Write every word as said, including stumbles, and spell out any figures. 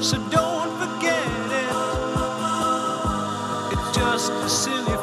so don't forget it. It's just a silly